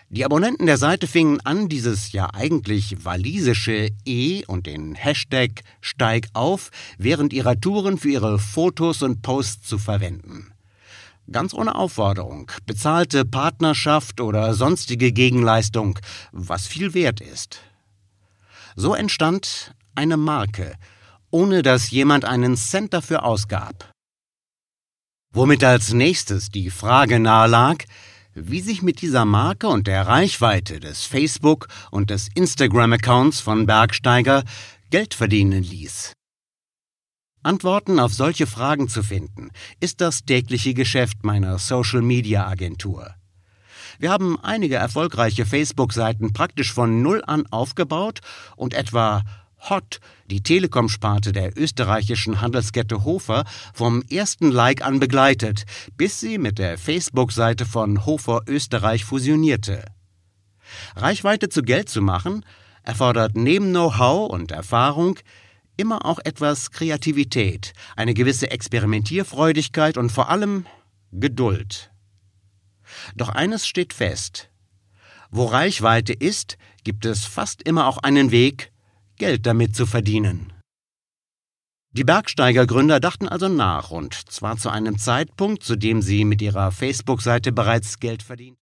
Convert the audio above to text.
Die Abonnenten der Seite fingen an, dieses ja eigentlich walisische E und den Hashtag #SteigAuf während ihrer Touren für ihre Fotos und Posts zu verwenden. Ganz ohne Aufforderung, bezahlte Partnerschaft oder sonstige Gegenleistung, was viel wert ist. So entstand eine Marke, ohne dass jemand einen Cent dafür ausgab. Womit als nächstes die Frage nahe lag, wie sich mit dieser Marke und der Reichweite des Facebook- und des Instagram-Accounts von Bergsteiger Geld verdienen ließ. Antworten auf solche Fragen zu finden, ist das tägliche Geschäft meiner Social-Media-Agentur. Wir haben einige erfolgreiche Facebook-Seiten praktisch von Null an aufgebaut und etwa Hot, die Telekom-Sparte der österreichischen Handelskette Hofer, vom ersten Like an begleitet, bis sie mit der Facebook-Seite von Hofer Österreich fusionierte. Reichweite zu Geld zu machen, erfordert neben Know-how und Erfahrung immer auch etwas Kreativität, eine gewisse Experimentierfreudigkeit und vor allem Geduld. Doch eines steht fest: Wo Reichweite ist, gibt es fast immer auch einen Weg, Geld damit zu verdienen. Die Bergsteiger-Gründer dachten also nach, und zwar zu einem Zeitpunkt, zu dem sie mit ihrer Facebook-Seite bereits Geld verdienten.